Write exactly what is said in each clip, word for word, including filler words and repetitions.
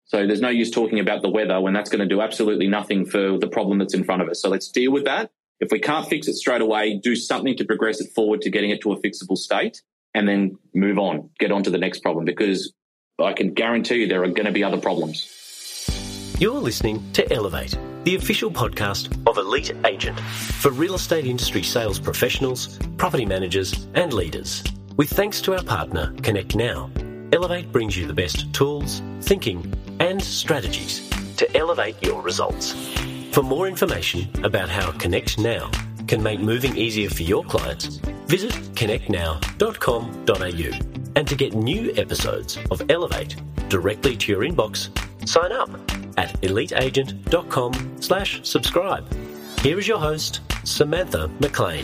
So there's no use talking about the weather when that's going to do absolutely nothing for the problem that's in front of us. So let's deal with that. If we can't fix it straight away, do something to progress it forward to getting it to a fixable state and then move on, get on to the next problem, because I can guarantee you there are going to be other problems. You're listening to Elevate, the official podcast of Elite Agent for real estate industry sales professionals, property managers and leaders. With thanks to our partner, Connect Now, Elevate brings you the best tools, thinking and strategies to elevate your results. For more information about how Connect Now can make moving easier for your clients, visit connect now dot com dot a u. And to get new episodes of Elevate directly to your inbox, sign up at eliteagent.com slash subscribe. Here is your host, Samantha McLean.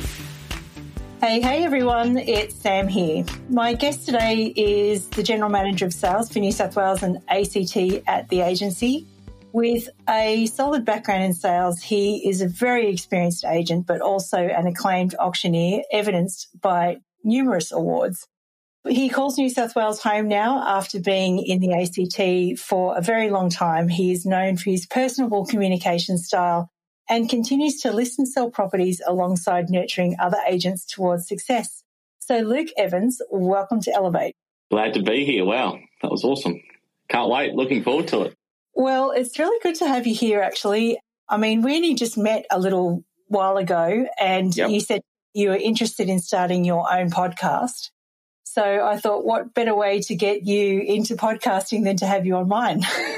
Hey, hey everyone, it's Sam here. My guest today is the General Manager of Sales for New South Wales and A C T at the agency. With a solid background in sales, he is a very experienced agent, but also an acclaimed auctioneer, evidenced by numerous awards. He calls New South Wales home now after being in the A C T for a very long time. He is known for his personable communication style and continues to list and sell properties alongside nurturing other agents towards success. So Luke Evans, welcome to Elevate. Glad to be here. Wow, that was awesome. Can't wait. Looking forward to it. Well, it's really good to have you here, actually. I mean, we only just met a little while ago and yep. You said you were interested in starting your own podcast. So I thought, what better way to get you into podcasting than to have you on mine?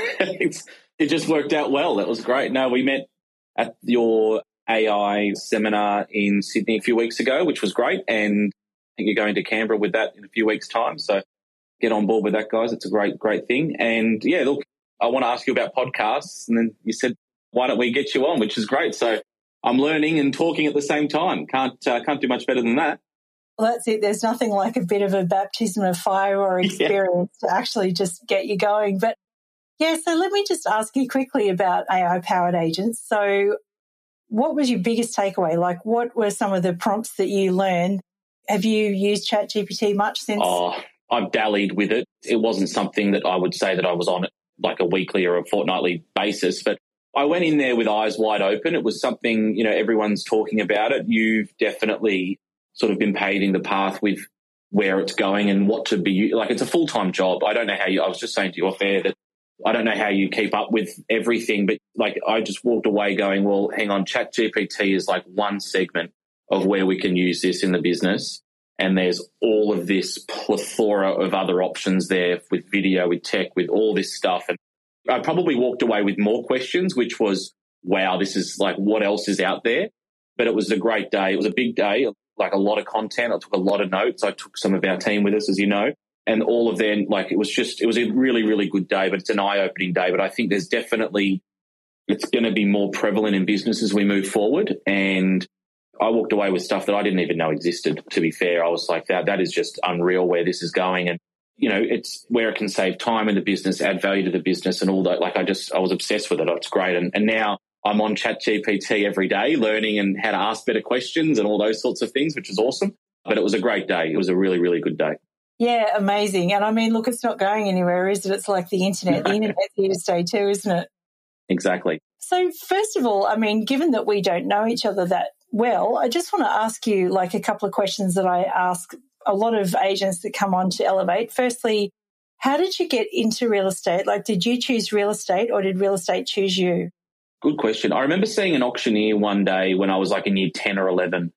It just worked out well. That was great. No, we met at your A I seminar in Sydney a few weeks ago, which was great. And I think you're going to Canberra with that in a few weeks' time. So get on board with that, guys. It's a great, great thing. And yeah, look, I want to ask you about podcasts. And then you said, why don't we get you on, which is great. So I'm learning and talking at the same time. Can't uh, can't do much better than that. Well, that's it. There's nothing like a bit of a baptism of fire or experience yeah. to actually just get you going. But yeah, so let me just ask you quickly about A I-powered agents. So what was your biggest takeaway? Like, what were some of the prompts that you learned? Have you used ChatGPT much since? Oh, I've dallied with it. It wasn't something that I would say that I was on it like a weekly or a fortnightly basis, but I went in there with eyes wide open. It was something, you know, everyone's talking about it. You've definitely sort of been paving the path with where it's going and what to be, like it's a full-time job. I don't know how you, I was just saying to you off air that I don't know how you keep up with everything, but like I just walked away going, well, hang on, ChatGPT is like one segment of where we can use this in the business. And there's all of this plethora of other options there with video, with tech, with all this stuff. And I probably walked away with more questions, which was, wow, this is like, what else is out there? But it was a great day. It was a big day, like a lot of content. I took a lot of notes. I took some of our team with us, as you know, and all of them, like it was just, it was a really, really good day, but it's an eye-opening day. But I think there's definitely, it's going to be more prevalent in business as we move forward. And I walked away with stuff that I didn't even know existed, to be fair. I was like, that that is just unreal where this is going. And, you know, it's where it can save time in the business, add value to the business and all that. Like I just, I was obsessed with it. It's great. And, and now I'm on ChatGPT every day learning and how to ask better questions and all those sorts of things, which is awesome. But it was a great day. It was a really, really good day. Yeah, amazing. And I mean, look, it's not going anywhere, is it? It's like the internet. The internet's here to stay too, isn't it? Exactly. So first of all, I mean, given that we don't know each other that well, I just want to ask you like a couple of questions that I ask a lot of agents that come on to Elevate. Firstly, how did you get into real estate? Like, did you choose real estate or did real estate choose you? Good question. I remember seeing an auctioneer one day when I was like in year ten or eleven,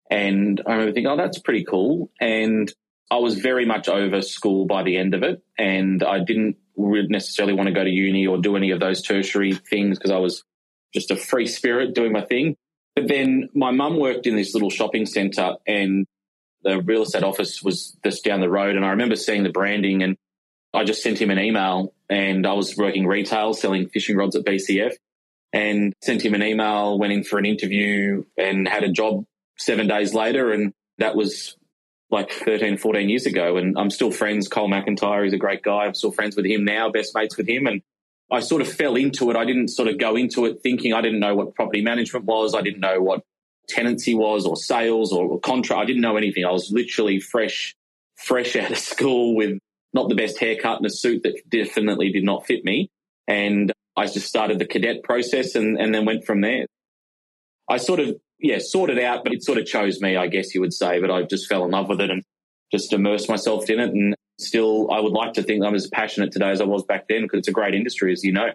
and I remember thinking, oh, that's pretty cool. And I was very much over school by the end of it, and I didn't necessarily want to go to uni or do any of those tertiary things because I was just a free spirit doing my thing. But then my mum worked in this little shopping centre and the real estate office was just down the road, and I remember seeing the branding and I just sent him an email, and I was working retail selling fishing rods at B C F, and sent him an email, went in for an interview and had a job seven days later, and that was like thirteen, fourteen years ago, and I'm still friends. Cole McIntyre, he's a great guy. I'm still friends with him now, best mates with him, and I sort of fell into it. I didn't sort of go into it thinking, I didn't know what property management was. I didn't know what tenancy was or sales or, or contract. I didn't know anything. I was literally fresh, fresh out of school with not the best haircut and a suit that definitely did not fit me. And I just started the cadet process and, and then went from there. I sort of, yeah, sorted out, but it sort of chose me, I guess you would say. But I just fell in love with it and just immersed myself in it. And still, I would like to think I'm as passionate today as I was back then because it's a great industry, as you know.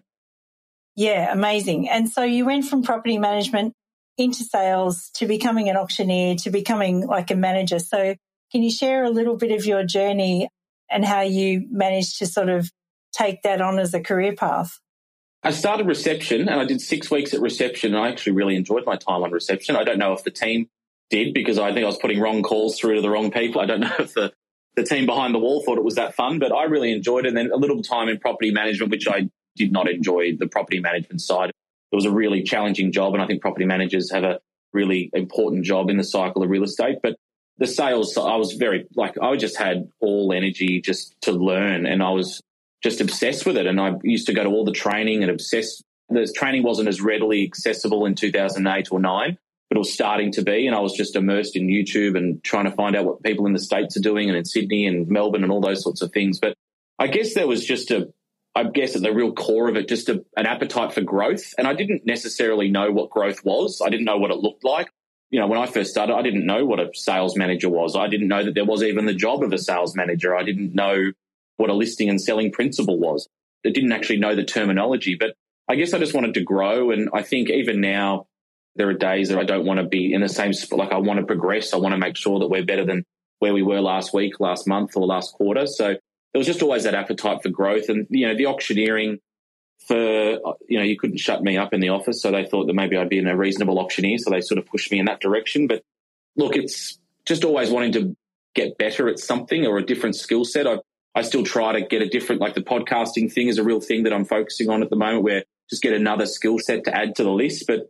Yeah, amazing. And so you went from property management into sales to becoming an auctioneer to becoming like a manager. So can you share a little bit of your journey and how you managed to sort of take that on as a career path? I started reception and I did six weeks at reception, and I actually really enjoyed my time on reception. I don't know if the team did because I think I was putting wrong calls through to the wrong people. I don't know if the, the team behind the wall thought it was that fun, but I really enjoyed it. And then a little time in property management, which I did not enjoy the property management side. It was a really challenging job, and I think property managers have a really important job in the cycle of real estate. But the sales, I was very, like, I just had all energy just to learn, and I was just obsessed with it. And I used to go to all the training and obsess. The training wasn't as readily accessible in two thousand eight or nine, but it was starting to be. And I was just immersed in YouTube and trying to find out what people in the States are doing and in Sydney and Melbourne and all those sorts of things. But I guess there was just a, I guess at the real core of it, just a, an appetite for growth. And I didn't necessarily know what growth was. I didn't know what it looked like. You know, when I first started, I didn't know what a sales manager was. I didn't know that there was even the job of a sales manager. I didn't know what a listing and selling principal was. I didn't actually know the terminology, but I guess I just wanted to grow. And I think even now there are days that I don't want to be in the same spot. Like I want to progress. I want to make sure that we're better than where we were last week, last month or last quarter. So there was just always that appetite for growth. And, you know, the auctioneering for, you know, you couldn't shut me up in the office. So they thought that maybe I'd be a reasonable auctioneer. So they sort of pushed me in that direction. But look, it's just always wanting to get better at something or a different skill set. I I still try to get a different, like the podcasting thing is a real thing that I'm focusing on at the moment, where just get another skill set to add to the list. But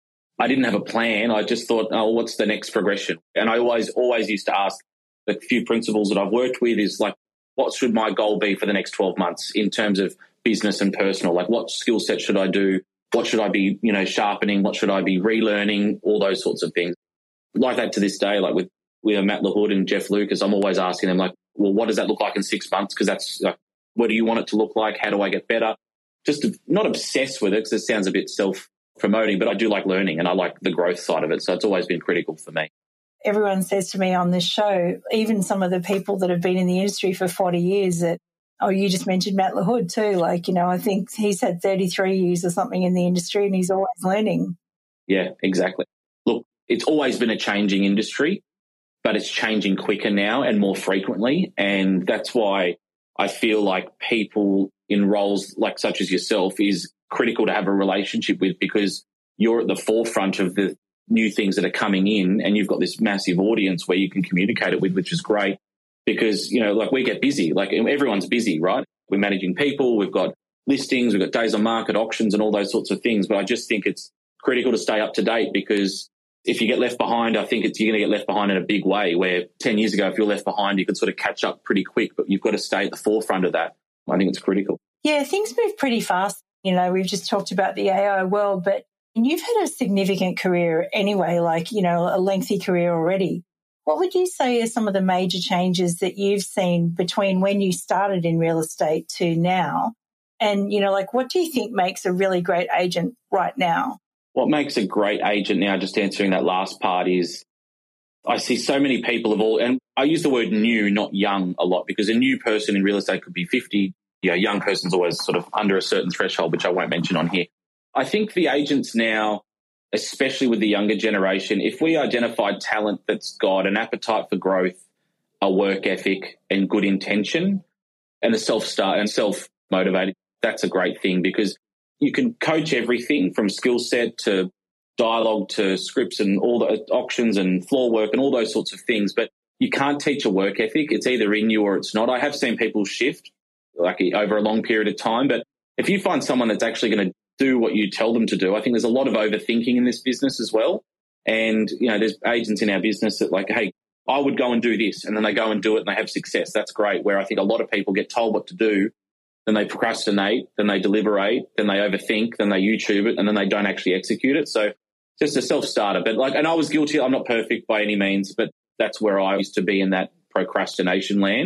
I didn't have a plan. I just thought, oh, what's the next progression? And I always, always used to ask the few principals that I've worked with is like, what should my goal be for the next twelve months in terms of business and personal? Like what skill set should I do? What should I be, you know, sharpening? What should I be relearning? All those sorts of things. Like that to this day, like with, with Matt LaHood and Jeff Lucas, I'm always asking them like, well, what does that look like in six months? Because that's like, what do you want it to look like? How do I get better? Just to, not obsessed with it because it sounds a bit self-promoting, but I do like learning and I like the growth side of it. So it's always been critical for me. Everyone says to me on this show, even some of the people that have been in the industry for forty years that, oh, you just mentioned Matt LaHood too. Like, you know, I think he's had thirty-three years or something in the industry and he's always learning. Yeah, exactly. Look, it's always been a changing industry, but it's changing quicker now and more frequently. And that's why I feel like people in roles like such as yourself is critical to have a relationship with, because you're at the forefront of the new things that are coming in and you've got this massive audience where you can communicate it with, which is great because, you know, like we get busy, like everyone's busy, right? We're managing people, we've got listings, we've got days on market, auctions and all those sorts of things. But I just think it's critical to stay up to date because if you get left behind, I think it's, you're going to get left behind in a big way where ten years ago, if you're left behind, you could sort of catch up pretty quick, but you've got to stay at the forefront of that. I think it's critical. Yeah, things move pretty fast. You know, we've just talked about the A I world, but you've had a significant career anyway, like, you know, a lengthy career already. What would you say are some of the major changes that you've seen between when you started in real estate to now? And, you know, like what do you think makes a really great agent right now? What makes a great agent now, just answering that last part, is I see so many people of all, and I use the word new, not young a lot, because a new person in real estate could be fifty. You know, a young person's always sort of under a certain threshold, which I won't mention on here. I think the agents now, especially with the younger generation, if we identify talent that's got an appetite for growth, a work ethic and good intention and a self-start and self-motivated, that's a great thing because you can coach everything from skill set to dialogue to scripts and all the auctions and floor work and all those sorts of things. But you can't teach a work ethic. It's either in you or it's not. I have seen people shift like over a long period of time. But if you find someone that's actually going to do what you tell them to do, I think there's a lot of overthinking in this business as well. And, you know, there's agents in our business that like, hey, I would go and do this. And then they go and do it and they have success. That's great. Where I think a lot of people get told what to do, then they procrastinate, then they deliberate, then they overthink, then they YouTube it, and then they don't actually execute it. So just a self-starter. But like, and I was guilty. I'm not perfect by any means, but that's where I used to be in that procrastination land.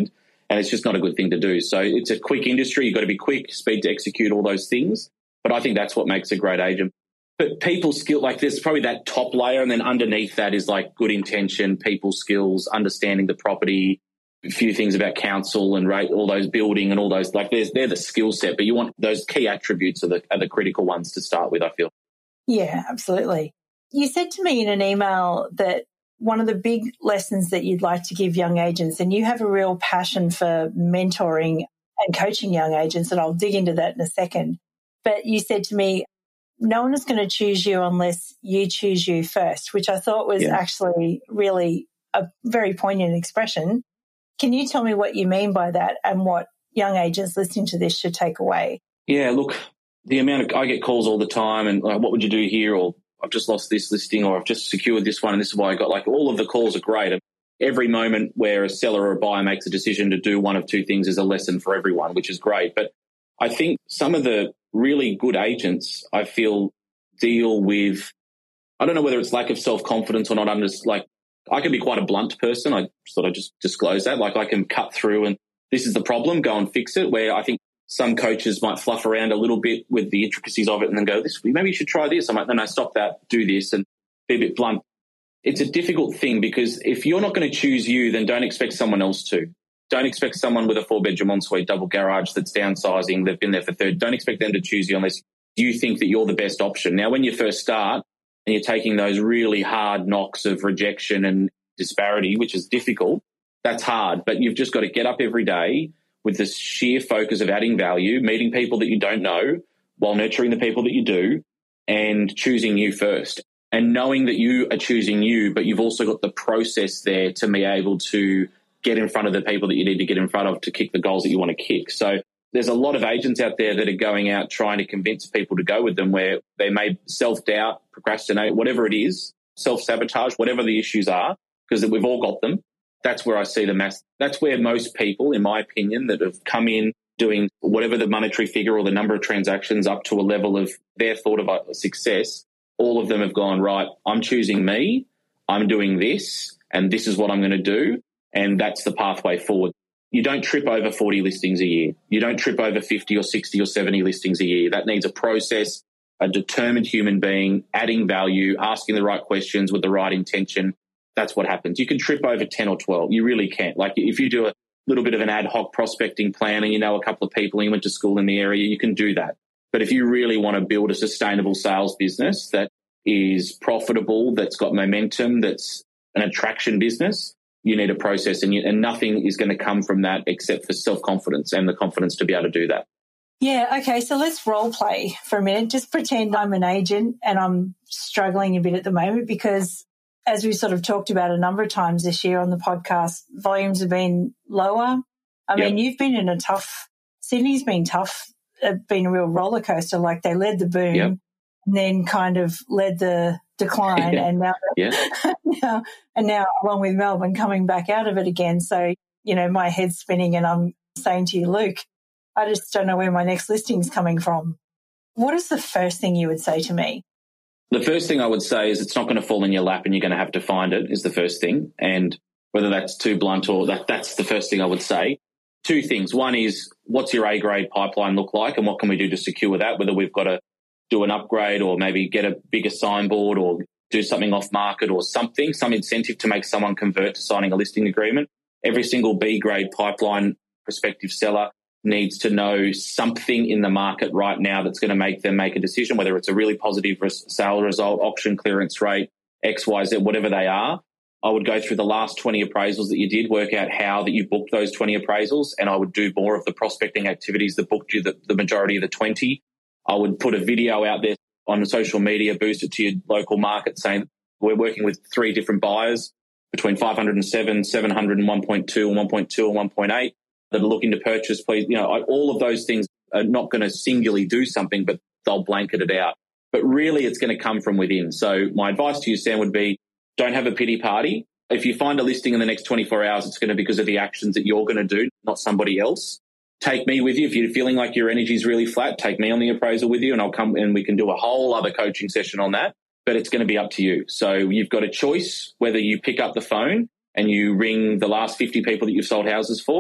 And it's just not a good thing to do. So it's a quick industry. You've got to be quick, speed to execute, all those things. But I think that's what makes a great agent. But people skill, like there's probably that top layer, and then underneath that is like good intention, people skills, understanding the property, a few things about council and rate, all those building and all those, like there's, they're the skill set, but you want those key attributes are the, are the critical ones to start with, I feel. Yeah, absolutely. You said to me in an email that one of the big lessons that you'd like to give young agents, and you have a real passion for mentoring and coaching young agents, and I'll dig into that in a second. But you said to me, no one is going to choose you unless you choose you first, which I thought was yeah. actually really a very poignant expression. Can you tell me what you mean by that and what young agents listening to this should take away? Yeah, look, the amount of, I get calls all the time and like, what would you do here? Or I've just lost this listing, or I've just secured this one and this is why I got, like, all of the calls are great. And every moment where a seller or a buyer makes a decision to do one of two things is a lesson for everyone, which is great. But I think some of the really good agents, I feel, deal with, I don't know whether it's lack of self-confidence or not. I'm just like, I can be quite a blunt person. I sort of just disclose that. Like I can cut through and this is the problem, go and fix it, where I think some coaches might fluff around a little bit with the intricacies of it and then go, "This maybe you should try this." I'm like, no, no, stop that, do this, and be a bit blunt. It's a difficult thing because if you're not going to choose you, then don't expect someone else to. Don't expect someone with a four-bedroom ensuite double garage that's downsizing, they've been there for third. Don't expect them to choose you unless you think that you're the best option. Now, when you first start and you're taking those really hard knocks of rejection and disparity, which is difficult, that's hard. But you've just got to get up every day with this sheer focus of adding value, meeting people that you don't know while nurturing the people that you do, and choosing you first. And knowing that you are choosing you, but you've also got the process there to be able to get in front of the people that you need to get in front of to kick the goals that you want to kick. So there's a lot of agents out there that are going out trying to convince people to go with them, where they may self-doubt, procrastinate, whatever it is, self-sabotage, whatever the issues are, because we've all got them. That's where I see the mass. That's where most people, in my opinion, that have come in doing whatever the monetary figure or the number of transactions up to a level of their thought of success, all of them have gone, right, I'm choosing me, I'm doing this, and this is what I'm going to do, and that's the pathway forward. You don't trip over forty listings a year. You don't trip over fifty or sixty or seventy listings a year. That needs a process, a determined human being, adding value, asking the right questions with the right intention. That's what happens. You can trip over ten or twelve. You really can't. Like if you do a little bit of an ad hoc prospecting plan and you know a couple of people and you went to school in the area, you can do that. But if you really want to build a sustainable sales business that is profitable, that's got momentum, that's an attraction business, you need a process, and, you, and nothing is going to come from that except for self-confidence and the confidence to be able to do that. Yeah, okay, so let's role play for a minute. Just pretend I'm an agent and I'm struggling a bit at the moment because, as we sort of talked about a number of times this year on the podcast, volumes have been lower. I yep. mean, you've been in a tough, Sydney's been tough, uh, been a real roller coaster. Like they led the boom yep. and then kind of led the decline and now, yeah. now and now along with Melbourne coming back out of it again. So, you know, my head's spinning and I'm saying to you, Luke, I just don't know where my next listing's coming from. What is the first thing you would say to me? The first thing I would say is it's not going to fall in your lap and you're going to have to find it is the first thing. And whether that's too blunt or that, that's the first thing I would say. Two things. One is what's your A-grade pipeline look like and what can we do to secure that, whether we've got to do an upgrade or maybe get a bigger signboard or do something off market or something, some incentive to make someone convert to signing a listing agreement. Every single B-grade pipeline prospective seller needs to know something in the market right now that's going to make them make a decision, whether it's a really positive sale result, auction clearance rate, X, Y, Z, whatever they are. I would go through the last twenty appraisals that you did, work out how that you booked those twenty appraisals, and I would do more of the prospecting activities that booked you the, the majority of the twenty. I would put a video out there on social media, boost it to your local market saying we're working with three different buyers between five hundred seven, seven hundred and one point two and one point two and one point eight that are looking to purchase, please. You know, all of those things are not going to singularly do something, but they'll blanket it out. But really it's going to come from within. So my advice to you, Sam, would be don't have a pity party. If you find a listing in the next twenty-four hours, it's going to be because of the actions that you're going to do, not somebody else. Take me with you. If you're feeling like your energy is really flat, take me on the appraisal with you and I'll come and we can do a whole other coaching session on that. But it's going to be up to you. So you've got a choice whether you pick up the phone and you ring the last fifty people that you've sold houses for,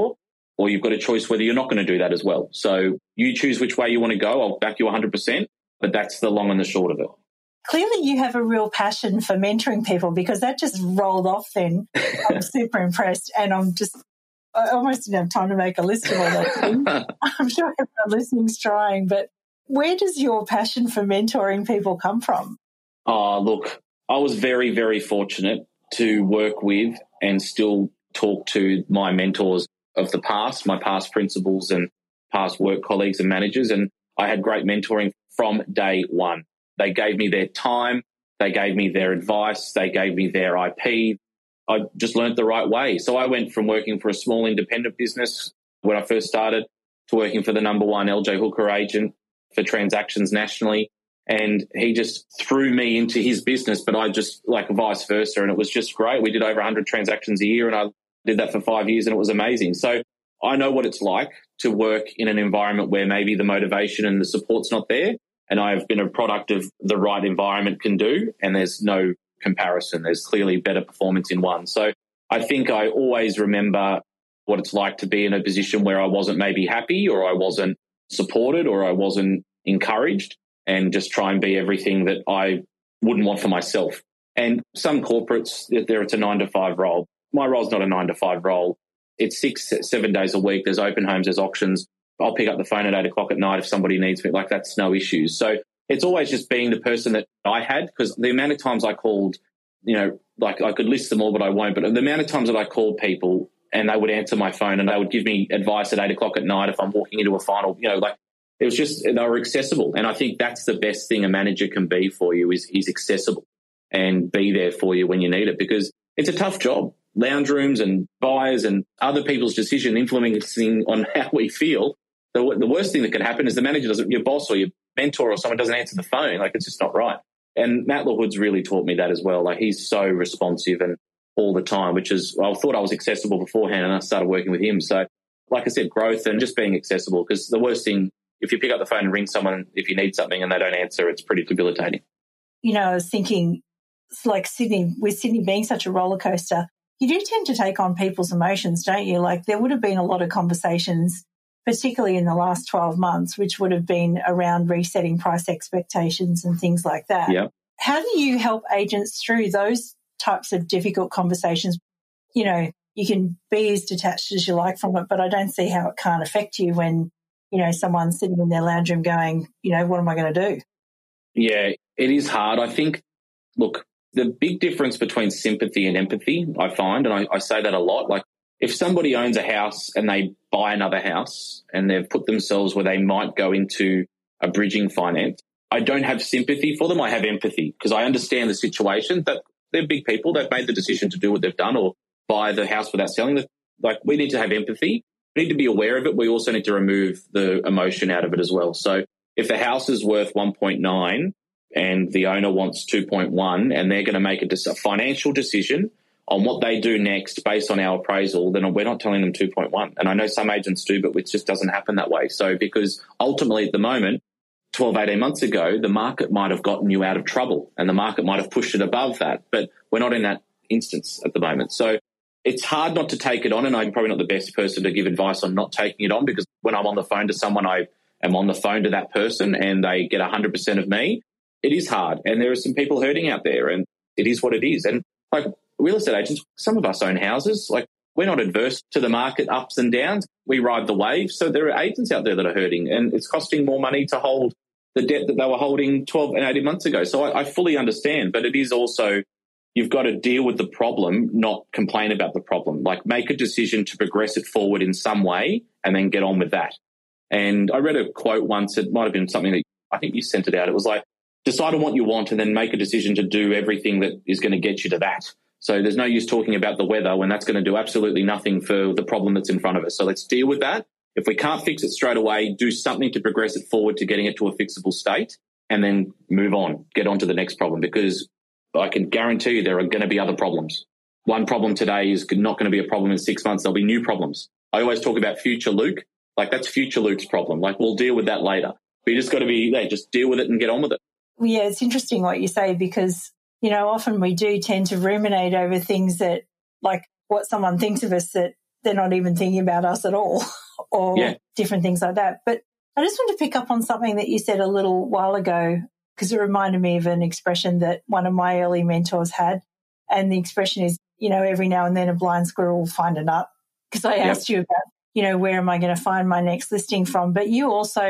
or you've got a choice whether you're not going to do that as well. So you choose which way you want to go. I'll back you one hundred percent, but that's the long and the short of it. Clearly you have a real passion for mentoring people, because that just rolled off then. I'm super impressed, and I'm just, I almost didn't have time to make a list of all those things. I'm sure everyone listening's trying, but where does your passion for mentoring people come from? Oh, look, I was very, very fortunate to work with and still talk to my mentors of the past, my past principals and past work colleagues and managers. And I had great mentoring from day one. They gave me their time. They gave me their advice. They gave me their I P. I just learned the right way. So I went from working for a small independent business when I first started to working for the number one L J Hooker agent for transactions nationally. And he just threw me into his business, but I just like vice versa. And it was just great. We did over one hundred transactions a year, and I did that for five years and it was amazing. So I know what it's like to work in an environment where maybe the motivation and the support's not there. And I've been a product of the right environment can do, and there's no comparison. There's clearly better performance in one. So I think I always remember what it's like to be in a position where I wasn't maybe happy, or I wasn't supported, or I wasn't encouraged, and just try and be everything that I wouldn't want for myself. And some corporates, there it's a nine to five role. My role's not a nine to five role. It's six, seven days a week. There's open homes, there's auctions. I'll pick up the phone at eight o'clock at night if somebody needs me. Like, that's no issues. So it's always just being the person that I had, because the amount of times I called, you know, like I could list them all, but I won't. But the amount of times that I called people and they would answer my phone and they would give me advice at eight o'clock at night if I'm walking into a final, you know, like it was just, they were accessible. And I think that's the best thing a manager can be for you is, is accessible and be there for you when you need it, because it's a tough job. Lounge rooms and buyers and other people's decision influencing on how we feel. The, the worst thing that could happen is the manager doesn't, your boss or your mentor or someone doesn't answer the phone. Like, it's just not right. And Matt LaHood's really taught me that as well. Like, he's so responsive and all the time, which is, well, I thought I was accessible beforehand and I started working with him. So like I said, growth and just being accessible, because the worst thing, if you pick up the phone and ring someone, if you need something and they don't answer, it's pretty debilitating. You know, I was thinking, it's like Sydney, with Sydney being such a roller coaster, you do tend to take on people's emotions, don't you? Like, there would have been a lot of conversations, particularly in the last twelve months, which would have been around resetting price expectations and things like that. Yeah. How do you help agents through those types of difficult conversations? You know, you can be as detached as you like from it, but I don't see how it can't affect you when, you know, someone's sitting in their lounge room going, you know, what am I going to do? Yeah, it is hard. I think, look, the big difference between sympathy and empathy, I find, and I, I say that a lot, like if somebody owns a house and they buy another house and they've put themselves where they might go into a bridging finance, I don't have sympathy for them. I have empathy, because I understand the situation, that they're big people. They've made the decision to do what they've done or buy the house without selling it. Like, we need to have empathy. We need to be aware of it. We also need to remove the emotion out of it as well. So if the house is worth one point nine and the owner wants two point one and they're going to make a, dis- a financial decision on what they do next based on our appraisal, then we're not telling them two point one. And I know some agents do, but it just doesn't happen that way. So because ultimately at the moment, twelve, eighteen months ago, the market might have gotten you out of trouble and the market might have pushed it above that. But we're not in that instance at the moment. So it's hard not to take it on, and I'm probably not the best person to give advice on not taking it on, because when I'm on the phone to someone, I am on the phone to that person and they get one hundred percent of me. It is hard, and there are some people hurting out there, and it is what it is. And like real estate agents, some of us own houses. Like, we're not adverse to the market ups and downs. We ride the wave. So there are agents out there that are hurting, and it's costing more money to hold the debt that they were holding twelve and eighteen months ago. So I, I fully understand, but it is also, you've got to deal with the problem, not complain about the problem. Like, make a decision to progress it forward in some way and then get on with that. And I read a quote once, it might have been something that I think you sent it out. It was like, decide on what you want and then make a decision to do everything that is going to get you to that. So there's no use talking about the weather when that's going to do absolutely nothing for the problem that's in front of us. So let's deal with that. If we can't fix it straight away, do something to progress it forward to getting it to a fixable state, and then move on, get on to the next problem, because I can guarantee you there are going to be other problems. One problem today is not going to be a problem in six months. There'll be new problems. I always talk about future Luke. Like, that's future Luke's problem. Like, we'll deal with that later. We just got to be there, just deal with it and get on with it. Yeah, it's interesting what you say, because, you know, often we do tend to ruminate over things that, like, what someone thinks of us that they're not even thinking about us at all or yeah. different things like that. But I just want to pick up on something that you said a little while ago, because it reminded me of an expression that one of my early mentors had. And the expression is, you know, every now and then a blind squirrel will find a nut. Because I asked yep. you about, you know, where am I going to find my next listing from? But you also,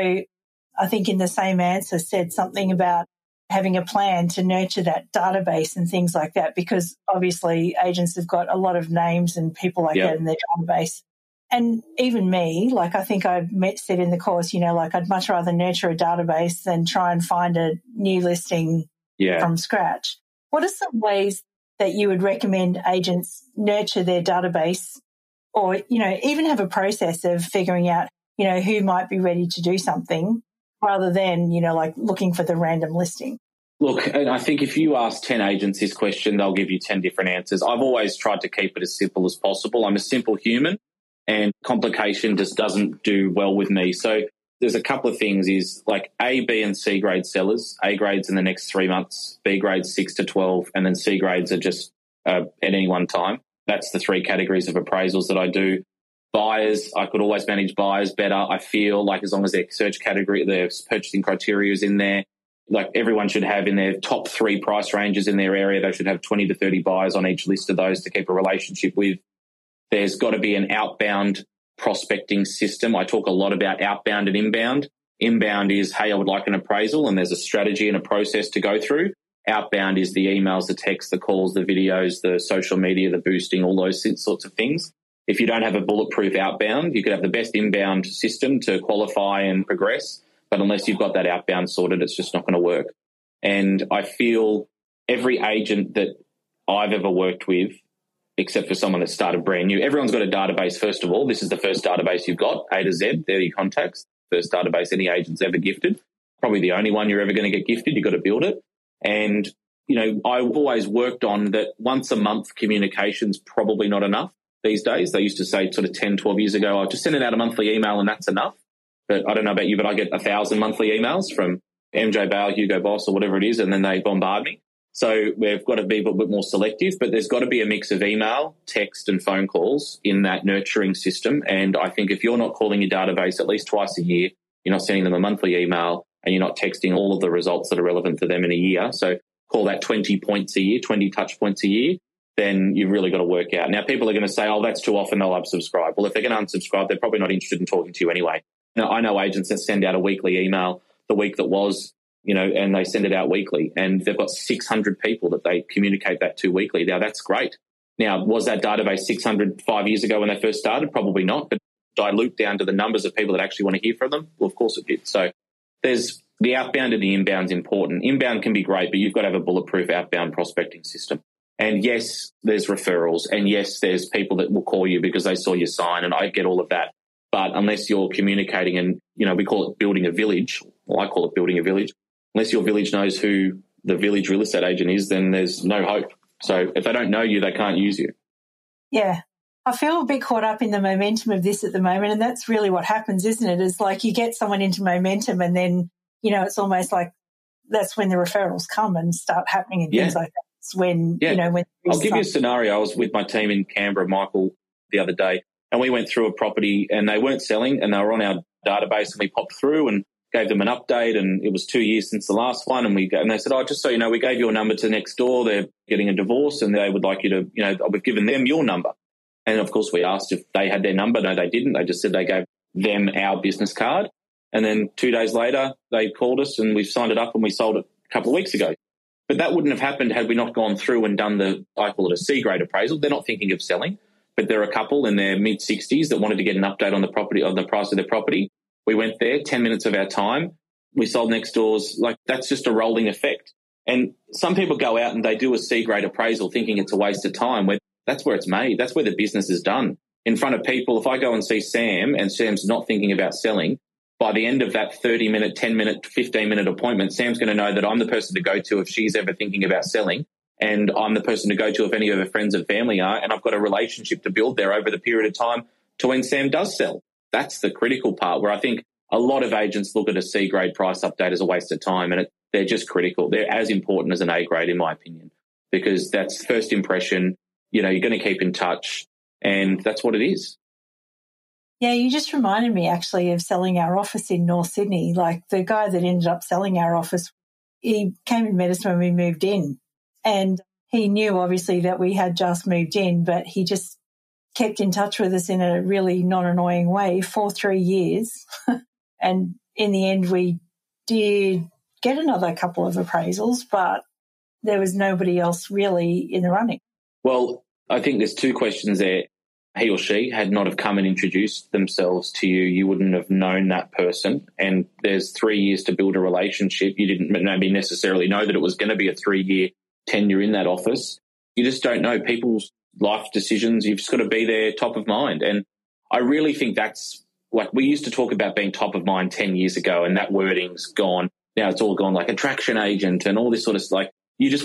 I think in the same answer, said something about having a plan to nurture that database and things like that, because obviously agents have got a lot of names and people like yep. that in their database. And even me, like I think I said in the course, you know, like I'd much rather nurture a database than try and find a new listing yeah. from scratch. What are some ways that you would recommend agents nurture their database, or, you know, even have a process of figuring out, you know, who might be ready to do something rather than, you know, like looking for the random listing? Look, and I think if you ask ten agents this question, they'll give you ten different answers. I've always tried to keep it as simple as possible. I'm a simple human and complication just doesn't do well with me. So there's a couple of things is like A, B and C grade sellers. A grades in the next three months, B grades six to twelve, and then C grades are just uh, at any one time. That's the three categories of appraisals that I do. Buyers, I could always manage buyers better. I feel like as long as their search category, their purchasing criteria is in there, like everyone should have in their top three price ranges in their area, they should have twenty to thirty buyers on each list of those to keep a relationship with. There's got to be an outbound prospecting system. I talk a lot about outbound and inbound. Inbound is, hey, I would like an appraisal, and there's a strategy and a process to go through. Outbound is the emails, the texts, the calls, the videos, the social media, the boosting, all those sorts of things. If you don't have a bulletproof outbound, you could have the best inbound system to qualify and progress, but unless you've got that outbound sorted, it's just not going to work. And I feel every agent that I've ever worked with, except for someone that started brand new, everyone's got a database, first of all. This is the first database you've got, A to Z, they're your contacts. First database any agent's ever gifted. Probably the only one you're ever going to get gifted. You've got to build it. And, you know, I've always worked on that once a month communication's probably not enough these days. They used to say sort of ten, twelve years ago, I'll just send it out a monthly email and that's enough. But I don't know about you, but I get a thousand monthly emails from M J Bale, Hugo Boss or whatever it is, and then they bombard me. So we've got to be a bit more selective, but there's got to be a mix of email, text and phone calls in that nurturing system. And I think if you're not calling your database at least twice a year, you're not sending them a monthly email and you're not texting all of the results that are relevant to them in a year. So call that twenty points a year, twenty touch points a year, then you've really got to work out. Now, people are going to say, oh, that's too often, they'll unsubscribe. Well, if they're going to unsubscribe, they're probably not interested in talking to you anyway. Now, I know agents that send out a weekly email the week that was, you know, and they send it out weekly, and they've got six hundred people that they communicate that to weekly. Now, that's great. Now, was that database six hundred five years ago when they first started? Probably not, but dilute down to the numbers of people that actually want to hear from them? Well, of course it did. So there's the outbound and the inbound is important. Inbound can be great, but you've got to have a bulletproof outbound prospecting system. And yes, there's referrals, and yes, there's people that will call you because they saw your sign, and I get all of that. But unless you're communicating, and, you know, we call it building a village, well, I call it building a village, unless your village knows who the village real estate agent is, then there's no hope. So if they don't know you, they can't use you. Yeah. I feel a bit caught up in the momentum of this at the moment, and that's really what happens, isn't it? It's like you get someone into momentum and then, you know, it's almost like that's when the referrals come and start happening and yeah. things like that. It's when, yeah. you know, when... I'll give you a scenario. I was with my team in Canberra, Michael, the other day, and we went through a property and they weren't selling and they were on our database, and we popped through and gave them an update, and it was two years since the last one, and we and they said, oh, just so you know, we gave your number to next door. They're getting a divorce and they would like you to, you know, we've given them your number. And, of course, we asked if they had their number. No, they didn't. They just said they gave them our business card. And then two days later, they called us and we signed it up and we sold it a couple of weeks ago. But that wouldn't have happened had we not gone through and done the, I call it a C-grade appraisal. They're not thinking of selling, but they're a couple in their mid-sixties that wanted to get an update on the property, on the price of their property. We went there, ten minutes of our time. We sold next doors. Like, that's just a rolling effect. And some people go out and they do a C-grade appraisal thinking it's a waste of time. Where that's where it's made. That's where the business is done. In front of people, if I go and see Sam and Sam's not thinking about selling, by the end of that thirty-minute, ten-minute, fifteen-minute appointment, Sam's going to know that I'm the person to go to if she's ever thinking about selling, and I'm the person to go to if any of her friends and family are, and I've got a relationship to build there over the period of time to when Sam does sell. That's the critical part, where I think a lot of agents look at a C-grade price update as a waste of time, and it, they're just critical. They're as important as an A-grade, in my opinion, because that's first impression. You know, you're going to keep in touch, and that's what it is. Yeah, you just reminded me actually of selling our office in North Sydney. Like the guy that ended up selling our office, he came and met us when we moved in, and he knew obviously that we had just moved in, but he just kept in touch with us in a really non-annoying way for three years. And in the end, we did get another couple of appraisals, but there was nobody else really in the running. Well, I think there's two questions there. He or she had not have come and introduced themselves to you, you wouldn't have known that person. And there's three years to build a relationship. You didn't maybe necessarily know that it was going to be a three-year tenure in that office. You just don't know people's life decisions. You've just got to be there top of mind. And I really think that's, like, we used to talk about being top of mind ten years ago, and that wording's gone. Now it's all gone like attraction agent and all this sort of, like, you just